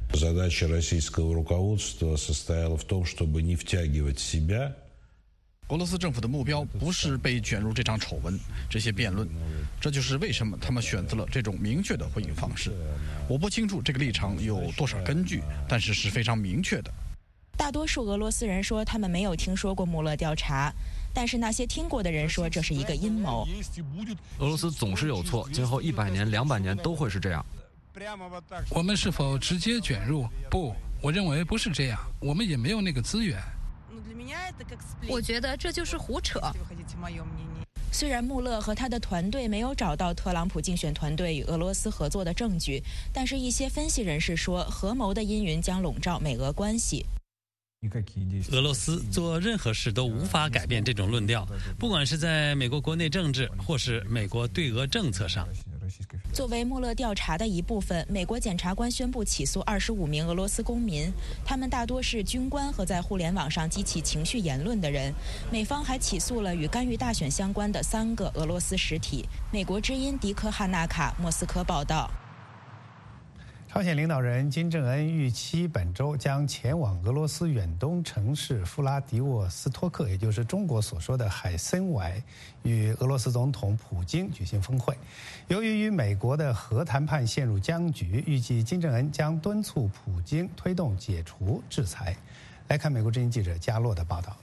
Задача российского руководства состояла в том, чтобы не втягивать себя 俄罗斯政府的目标不是被卷入这场丑闻、这些辩论，这就是为什么他们选择了这种明确的回应方式。我不清楚这个立场有多少根据，但是是非常明确的。 大多数俄罗斯人说他们没有听说过穆勒调查，但是那些听过的人说这是一个阴谋。 俄罗斯总是有错，今后100年、200年都会是这样。 我们是否直接卷入？不，我认为不是这样，我们也没有那个资源。 我觉得这就是胡扯。 虽然穆勒和他的团队没有找到特朗普竞选团队与俄罗斯合作的证据，但是一些分析人士说，合谋的阴云将笼罩美俄关系。 俄罗斯做任何事都无法改变这种论调，不管是在美国国内政治，或是美国对俄政策上。 作为穆勒调查的一部分，美国检察官宣布起诉25名俄罗斯公民，他们大多是军官和在互联网上激起情绪言论的人。美方还起诉了与干预大选相关的3个俄罗斯实体。美国之音迪克·汉纳卡，莫斯科报道。 朝鲜领导人金正恩预期本周将前往俄罗斯远东城市弗拉迪沃斯托克，也就是中国所说的海参崴，与俄罗斯总统普京举行峰会。由于与美国的核谈判陷入僵局，预计金正恩将敦促普京推动解除制裁。来看美国之音记者加洛的报道。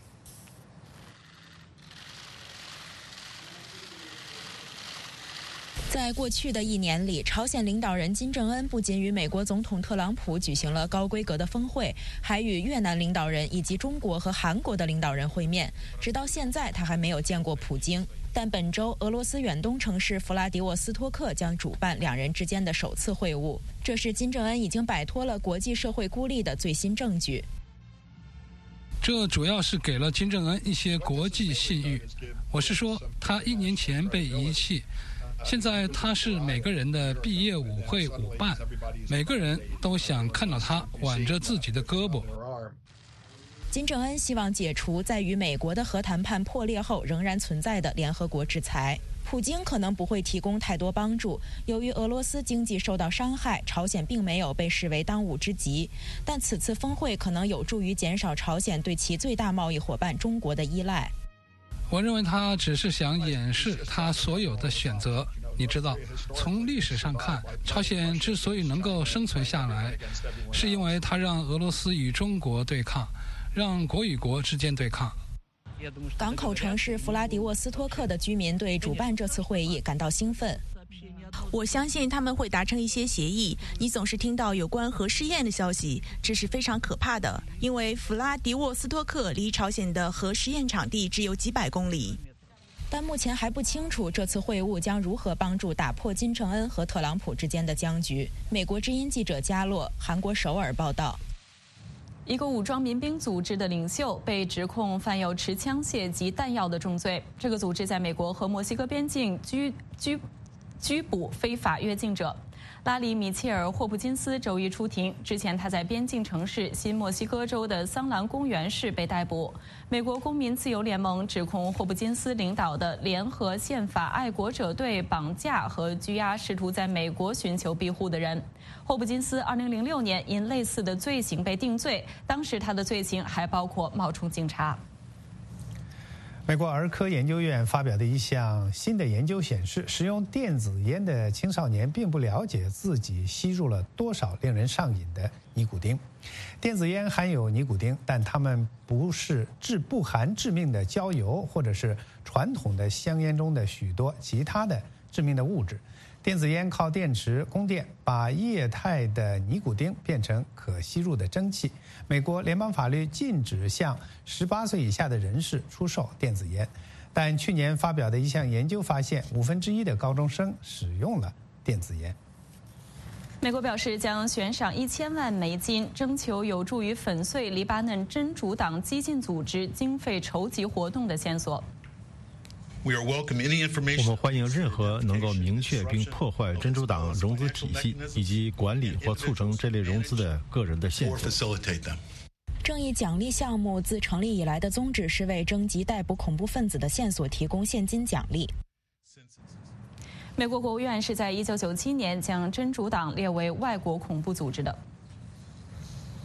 在过去的1年里，朝鲜领导人金正恩不仅与美国总统特朗普举行了高规格的峰会，还与越南领导人以及中国和韩国的领导人会面。直到现在，他还没有见过普京。但本周，俄罗斯远东城市弗拉迪沃斯托克将主办2人之间的首次会晤，这是金正恩已经摆脱了国际社会孤立的最新证据。 这主要是给了金正恩一些国际信誉。我是说，他1年前被遗弃。现在他是每个人的毕业舞会舞伴，每个人都想看到他挽着自己的胳膊。 金正恩希望解除在与美国的核谈判破裂后仍然存在的联合国制裁。普京可能不会提供太多帮助，由于俄罗斯经济受到伤害，朝鲜并没有被视为当务之急。但此次峰会可能有助于减少朝鲜对其最大贸易伙伴中国的依赖。 我认为他只是想掩饰他所有的选择。你知道，从历史上看，朝鲜之所以能够生存下来，是因为他让俄罗斯与中国对抗，让国与国之间对抗。 港口城市弗拉迪沃斯托克的居民对主办这次会议感到兴奋。 我相信他们会达成一些协议。你总是听到有关核试验的消息，这是非常可怕的，因为弗拉迪沃斯托克离朝鲜的核试验场地只有几百公里。 但目前还不清楚这次会晤将如何帮助打破金正恩和特朗普之间的僵局。美国之音记者加洛，韩国首尔报道。 一个武装民兵组织的领袖被指控犯有持枪械及弹药的重罪。这个组织在美国和墨西哥边境拘捕非法越境者。拉里·米切尔·霍普金斯周一出庭，之前他在边境城市新墨西哥州的桑兰公园市被逮捕。美国公民自由联盟指控霍普金斯领导的联合宪法爱国者队绑架和拘押试图在美国寻求庇护的人。霍普金斯2006年因类似的罪行被定罪，当时他的罪行还包括冒充警察。 美国儿科研究院发表的一项新的研究显示，使用电子烟的青少年并不了解自己吸入了多少令人上瘾的尼古丁。电子烟含有尼古丁，但它们不含致命的焦油，或者是传统的香烟中的许多其他的致命的物质。电子烟靠电池供电，把液态的尼古丁变成可吸入的蒸汽。美国联邦法律禁止向18岁以下的人士出售电子烟，但去年发表的一项研究发现，1/5的高中生使用了电子烟。 美国表示将悬赏1000万美金，征求有助于粉碎黎巴嫩真主党激进组织经费筹集活动的线索。 我们欢迎任何能够明确并破坏真主党融资体系以及管理或促成这类融资的个人的线索。 正义奖励项目自成立以来的宗旨是为征集逮捕恐怖分子的线索提供现金奖励。 美国国务院是在1997年将真主党列为外国恐怖组织的。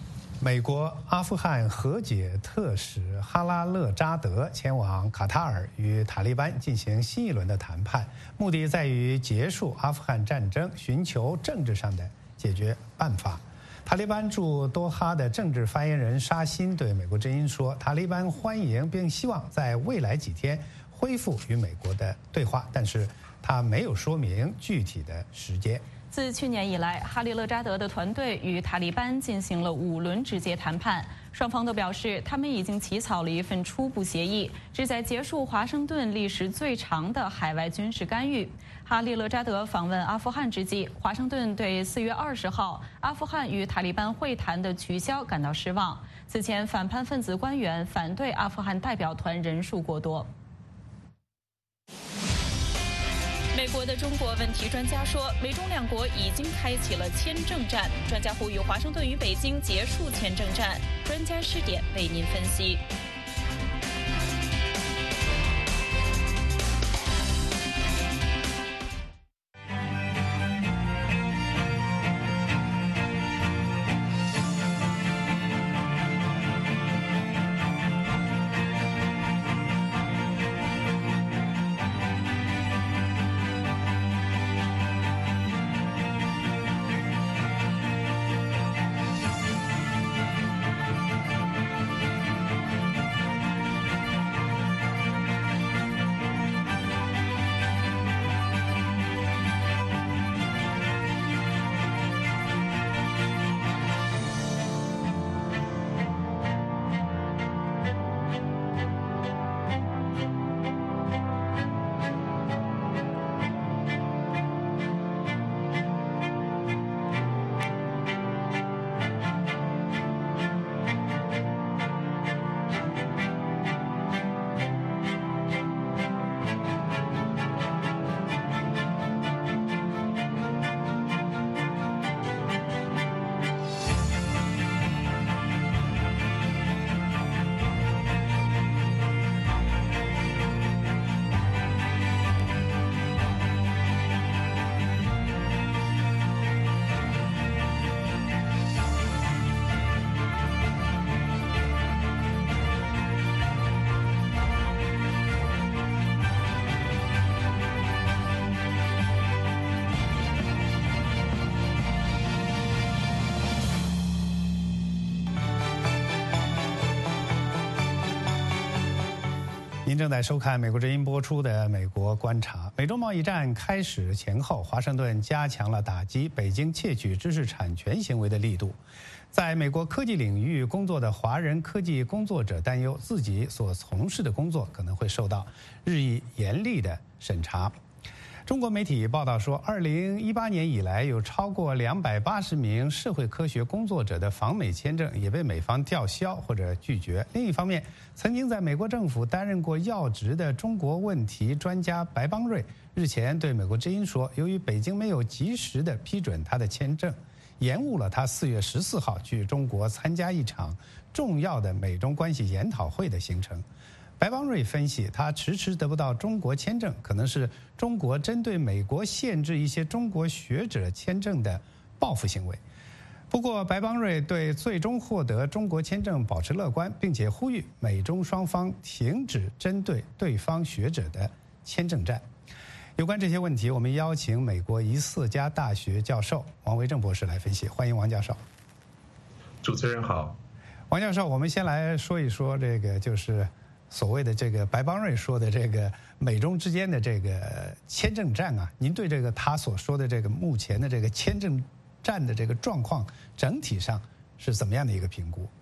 美国阿富汗和解特使哈拉勒扎德前往卡塔尔与塔利班进行新一轮的谈判，目的在于结束阿富汗战争，寻求政治上的解决办法。塔利班驻多哈的政治发言人沙欣对美国之音说，塔利班欢迎并希望在未来几天恢复与美国的对话，但是他没有说明具体的时间。 自去年以来，哈里勒扎德的团队与塔利班进行了5轮直接谈判，双方都表示他们已经起草了一份初步协议，旨在结束华盛顿历时最长的海外军事干预。哈里勒扎德访问阿富汗之际，华盛顿对4月20号阿富汗与塔利班会谈的取消感到失望。此前，反叛分子官员反对阿富汗代表团人数过多。美国的中国问题专家说，美中两国已经开启了签证战。专家呼吁华盛顿与北京结束签证战。专家视点为您分析。 您正在收看美国之音播出的《美国观察》。美中贸易战开始前后，华盛顿加强了打击北京窃取知识产权行为的力度。在美国科技领域工作的华人科技工作者担忧，自己所从事的工作可能会受到日益严厉的审查。中国媒体报道说，2018年以来，有超过280名社会科学工作者的访美签证也被美方吊销或者拒绝。另一方面，曾经在美国政府担任过要职的中国问题专家白邦瑞日前对美国之音说，由于北京没有及时的批准他的签证，延误了他4月14号去中国参加一场重要的美中关系研讨会的行程。白邦瑞分析，他迟迟得不到中国签证，可能是中国针对美国限制一些中国学者签证的报复行为。不过，白邦瑞对最终获得中国签证保持乐观，并且呼吁美中双方停止针对对方学者的签证战。有关这些问题，我们邀请美国一4家大学教授王维正博士来分析。欢迎王教授。 主持人好。 王教授，我们先来说一说这个就是所谓的这个白邦瑞说的这个美中之间的这个签证战啊，您对这个他所说的这个目前的这个签证战的这个状况整体上是怎么样的一个评估？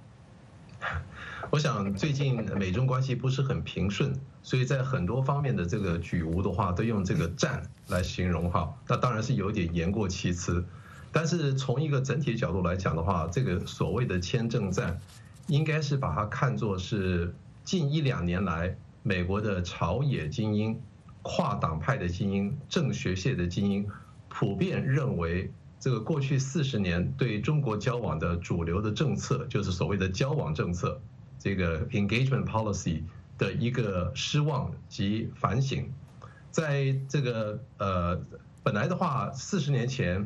我想最近美中关系不是很平顺，所以在很多方面的这个举无的话都用这个战来形容哈，那当然是有点言过其实。但是从一个整体角度来讲的话，这个所谓的签证战应该是把它看作是近1-2年来美国的朝野精英、跨党派的精英、政学界的精英普遍认为，这个过去40年对中国交往的主流的政策，就是所谓的交往政策，这个 engagement policy 的一个失望及反省。在这个本来的话，40年前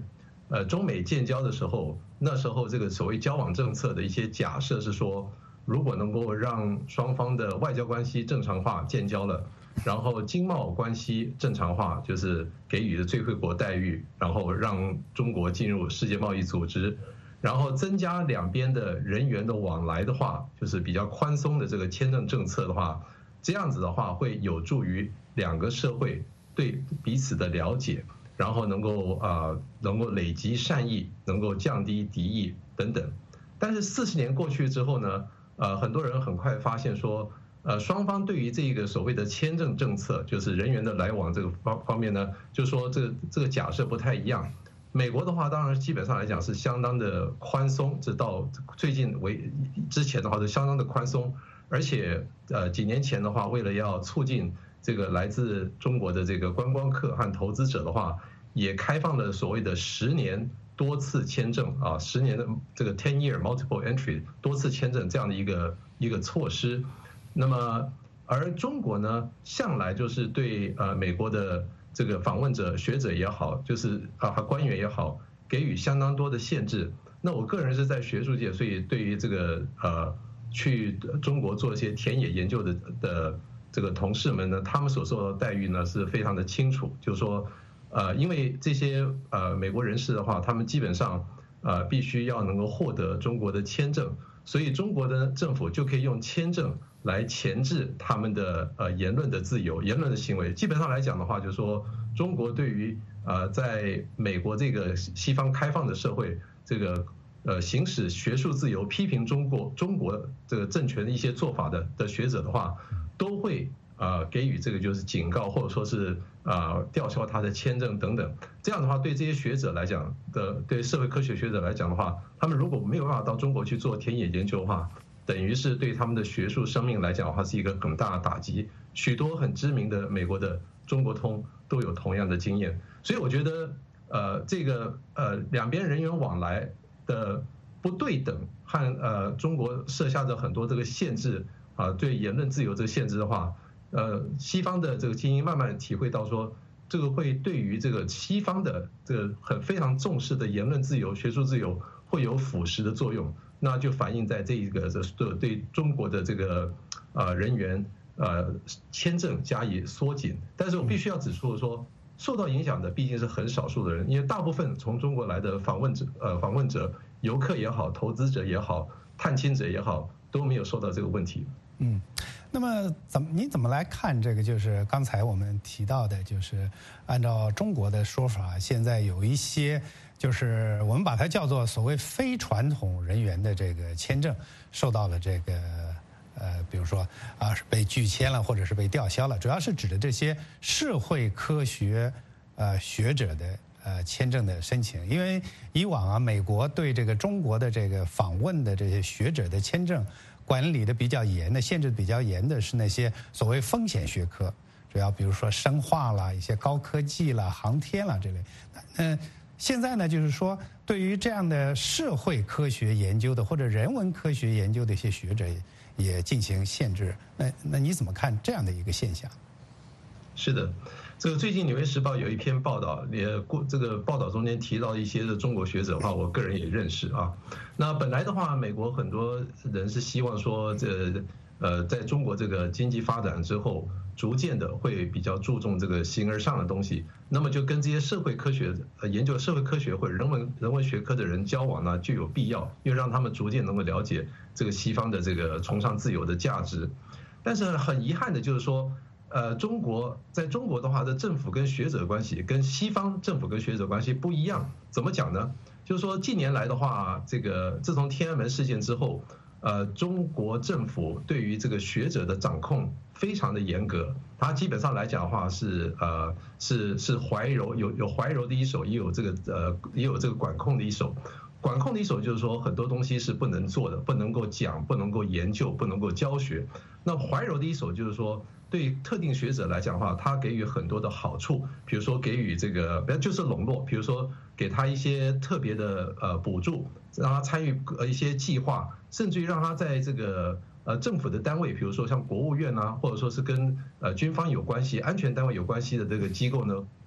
中美建交的时候，那时候这个所谓交往政策的一些假设是说，如果能够让双方的外交关系正常化建交了，然后经贸关系正常化，就是给予的最惠国待遇，然后让中国进入世界贸易组织，然后增加两边的人员的往来的话，就是比较宽松的这个签证政策的话，这样子的话会有助于两个社会对彼此的了解，然后能够累积善意，能够降低敌意等等。但是40年过去之后呢，很多人很快发现说，双方对于这个所谓的签证政策，就是人员的来往这个方面呢，就说这个假设不太一样。美国的话，当然基本上来讲是相当的宽松，直到最近之前的话是相当的宽松，而且几年前的话，为了要促进这个来自中国的这个观光客和投资者的话，也开放了所谓的10年多次签证啊，10年的这个 10-year multiple entry 多次签证这样的一个措施。那么，而中国呢，向来就是对美国的这个访问者、学者也好，就是官员也好，给予相当多的限制。那我个人是在学术界，所以对于这个去中国做一些田野研究的这个同事们呢，他们所受到的待遇呢是非常的清楚，就是说，因为这些美国人士的话，他们基本上必须要能够获得中国的签证，所以中国的政府就可以用签证来钳制他们的言论的自由、言论的行为。基本上来讲的话，就是说中国对于在美国这个西方开放的社会，这个行使学术自由、批评中国这个政权的一些做法的学者的话，都会给予这个就是警告，或者说是吊销他的签证等等。这样的话，对这些学者来讲对社会科学学者来讲的话，他们如果没有办法到中国去做田野研究的话，等于是对他们的学术生命来讲的话，是一个很大的打击。许多很知名的美国的中国通都有同样的经验，所以我觉得这个两边人员往来的不对等和中国设下的很多这个限制对言论自由这个限制的话，西方的这个精英慢慢体会到说，这个会对于这个西方的这个非常重视的言论自由、学术自由会有腐蚀的作用，那就反映在这个对中国的这个人员签证加以缩紧。但是我必须要指出说，受到影响的毕竟是很少数的人，因为大部分从中国来的访问者、游客也好、投资者也好、探亲者也好，都没有受到这个问题。 那么你怎么来看这个？就是刚才我们提到的，就是按照中国的说法，现在有一些就是我们把它叫做所谓非传统人员的这个签证受到了这个比如说被拒签了，或者是被吊销了，主要是指的这些社会科学学者的签证的申请。因为以往美国对这个中国的这个访问的这些学者的签证管理的比较严的、限制比较严的是那些所谓风险学科，主要比如说生化啦、一些高科技啦、航天啦这类。现在呢，就是说对于这样的社会科学研究的或者人文科学研究的一些学者也进行限制。那你怎么看这样的一个现象？ 是的，这个最近《纽约时报》有一篇报道，这个报道中间提到一些的中国学者的话，我个人也认识啊。那本来的话，美国很多人是希望说，在中国这个经济发展之后，逐渐的会比较注重这个形而上的东西，那么就跟这些社会科学研究社会科学或者人文学科的人交往呢，就有必要，因为让他们逐渐能够了解这个西方的这个崇尚自由的价值。但是很遗憾的就是说，在中国的话，这政府跟学者关系跟西方政府跟学者关系不一样。怎么讲呢？就是说近年来的话，这个自从天安门事件之后，中国政府对于这个学者的掌控非常的严格。它基本上来讲的话是怀柔有怀柔的一手，也有这个管控的一手。管控的一手就是说很多东西是不能做的，不能够讲，不能够研究，不能够教学。那怀柔的一手就是说，对特定学者来讲的话，他给予很多的好处，比如说给予这个就是笼络，比如说给他一些特别的补助，让他参与一些计划，甚至于让他在这个政府的单位，比如说像国务院啊，或者说是跟军方有关系、安全单位有关系的这个机构呢，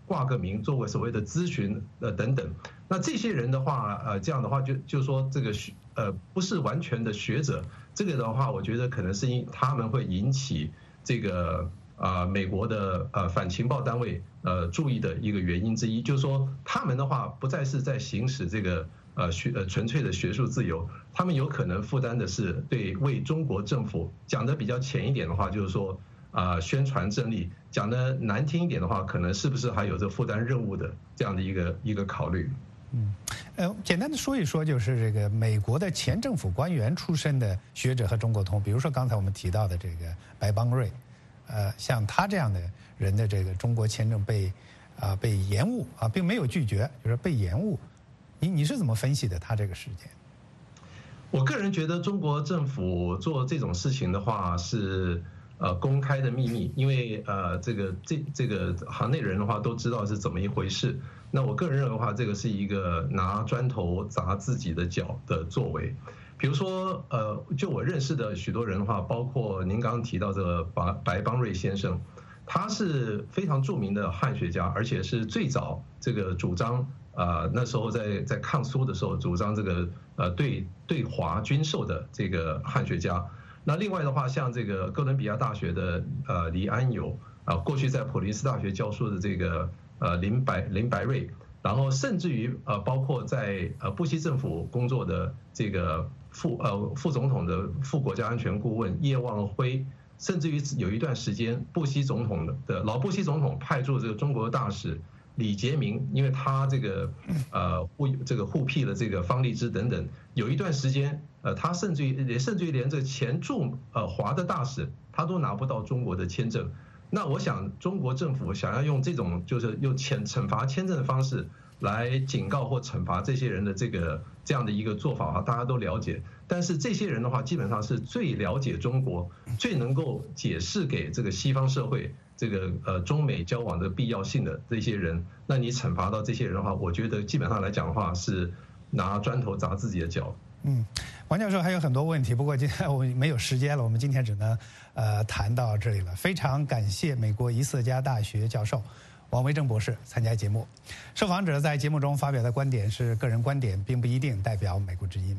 挂个名，作为所谓的咨询等等。那这些人的话，这样的话就说这个不是完全的学者，这个的话，我觉得可能是他们会引起这个美国的反情报单位注意的一个原因之一，就是说他们的话不再是在行使这个纯粹的学术自由，他们有可能负担的是为中国政府讲的比较浅一点的话，就是说宣传正义，讲的难听一点的话，可能是不是还有这负担任务的这样的一个考虑。 简单的说一说，就是这个美国的前政府官员出身的学者和中国通，比如说刚才我们提到的这个白邦瑞，像他这样的人的这个中国签证被延误并没有拒绝，就是被延误。你是怎么分析的他这个事件？ 我个人觉得中国政府做这种事情的话是公开的秘密，因为这个行内人的话都知道是怎么一回事。那我个人认为的话，这个是一个拿砖头砸自己的脚的作为。比如说就我认识的许多人的话，包括您刚刚提到这个白邦瑞先生，他是非常著名的汉学家，而且是最早这个主张那时候在抗苏的时候主张这个对华军售的这个汉学家。那另外的话，像这个哥伦比亚大学的黎安友过去在普林斯大学教书的这个林白瑞，然后甚至于包括在布希政府工作的这个副总统的副国家安全顾问叶望辉，甚至于有一段时间老布希总统派驻这个中国大使李杰明，因为他这个互辟了这个方励之等等，有一段时间他甚至于连这个前驻华的大使他都拿不到中国的签证。那我想中国政府想要用这种就是用惩罚签证的方式来警告或惩罚这些人的这样的一个做法大家都了解。但是这些人的话，基本上是最了解中国、最能够解释给这个西方社会这个中美交往的必要性的这些人，那你惩罚到这些人的话，我觉得基本上来讲的话是拿砖头砸自己的脚。 王教授还有很多问题，不过今天我们没有时间了，我们今天只能谈到这里了。非常感谢美国伊瑟加大学教授王维正博士参加节目。受访者在节目中发表的观点是个人观点，并不一定代表美国之音。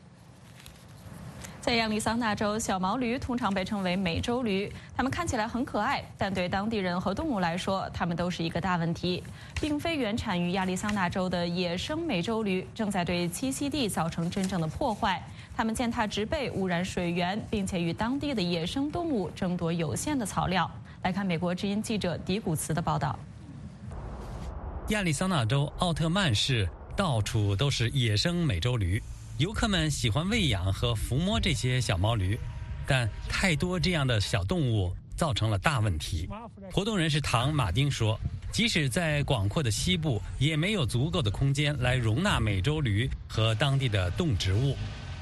在亚利桑那州，小毛驴通常被称为美洲驴，它们看起来很可爱，但对当地人和动物来说，它们都是一个大问题。并非原产于亚利桑那州的野生美洲驴正在对栖息地造成真正的破坏，它们践踏植被、污染水源，并且与当地的野生动物争夺有限的草料。来看美国之音记者迪古茨的报道。 亚利桑那州奥特曼市到处都是野生美洲驴。游客们喜欢喂养和抚摸这些小毛驴，但太多这样的小动物造成了大问题。活动人士唐·马丁说，即使在广阔的西部，也没有足够的空间来容纳美洲驴和当地的动植物。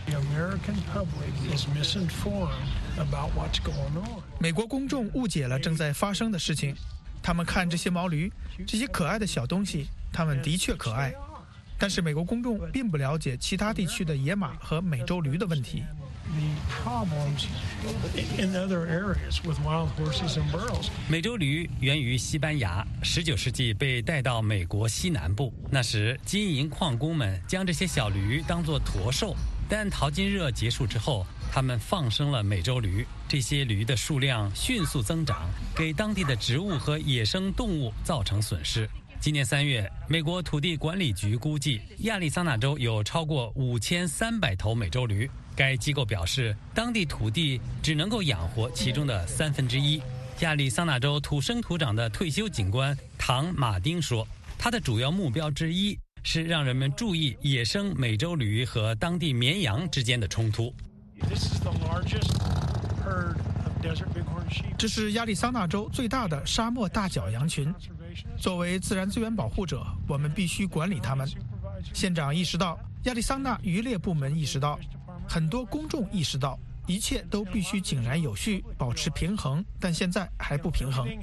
美国公众误解了正在发生的事情，他们看这些毛驴，这些可爱的小东西，它们的确可爱。但是美国公众并不了解其他地区的野马和美洲驴的问题。 美洲驴源于西班牙，19世纪被带到美国西南部。那时金银矿工们将这些小驴当作驼兽，但淘金热结束之后，他们放生了美洲驴。这些驴的数量迅速增长，给当地的植物和野生动物造成损失。今年3月，美国土地管理局估计，亚利桑那州有超过5300头美洲驴。该机构表示，当地土地只能够养活其中的1/3。亚利桑那州土生土长的退休警官唐·马丁说，他的主要目标之一是让人们注意野生美洲驴和当地绵羊之间的冲突。 这是亚利桑那州最大的沙漠大角羊群。作为自然资源保护者，我们必须管理它们。县长意识到，亚利桑那渔猎部门意识到，很多公众意识到，一切都必须井然有序，保持平衡，但现在还不平衡。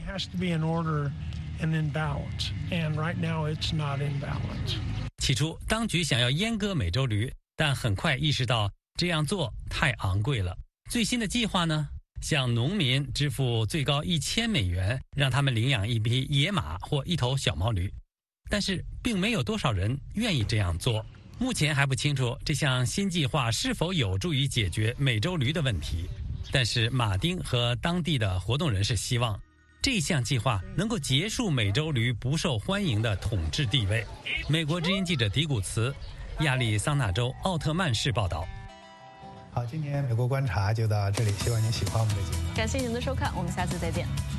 起初，当局想要阉割美洲驴，但很快意识到这样做太昂贵了。最新的计划呢？ 向农民支付最高$1000，让他们领养一匹野马或一头小毛驴。但是并没有多少人愿意这样做。目前还不清楚这项新计划是否有助于解决美洲驴的问题。但是马丁和当地的活动人士希望这项计划能够结束美洲驴不受欢迎的统治地位。美国之音记者迪古茨，亚利桑那州奥特曼市报道。 好，今天美国观察就到这里，希望您喜欢我们的节目。 感谢您的收看，我们下次再见。